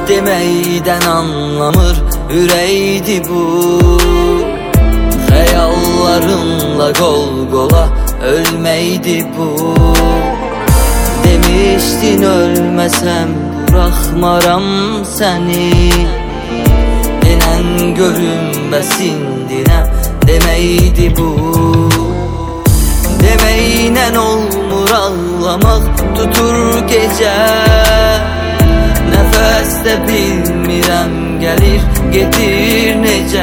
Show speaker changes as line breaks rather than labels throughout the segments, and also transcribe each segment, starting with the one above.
demeyden anlamır üreydi bu. Hayallarınla gol gola ölmeydi bu. Demiştin ölmesem bırakmaram seni. Denen görünmesin dine demeydi bu. Demeynen olmur ağlamak tutur gece. Nefeste bilmirəm gelir getir nece.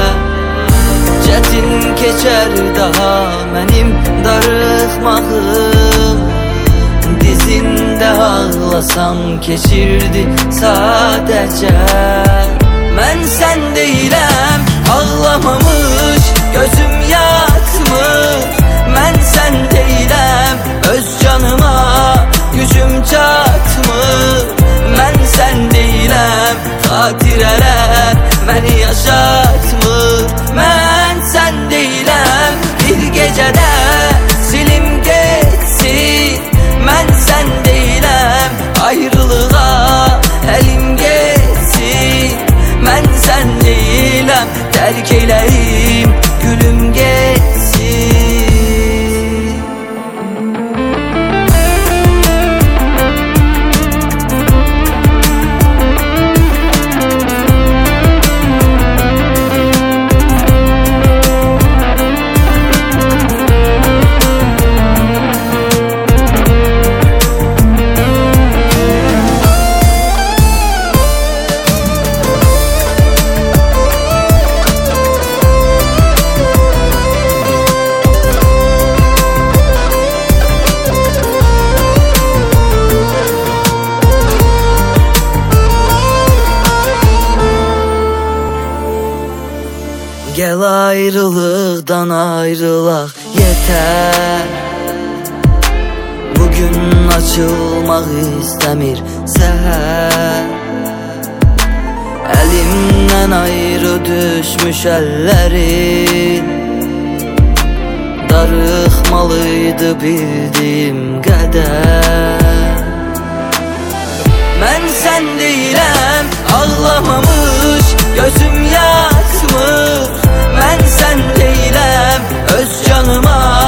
Çetin keçer daha benim darıxmağım. Dizinde ağlasam keçirdi sadece. Ben sen değilim ağlamamış gözüm yatmış. Ben sen değilim öz canıma gücüm çatmır. Ben sen değilim hatireler beni yaşatmır. Ben sen değilim bir gecede silim geçsin. Ben sen değilim ayrılığa elim geçsin. Ben sen değilim terk eyleyim gülüm geçsin. Gel ayrılıktan ayrılak yeter. Bugün açılmak istemir seher. Elimden ayrı düşmüş ellerin. Darıxmalıydı bildiğim kadar. Ben sen değilim ağlamamış gözüm yatmış. Ben sen değilim öz canıma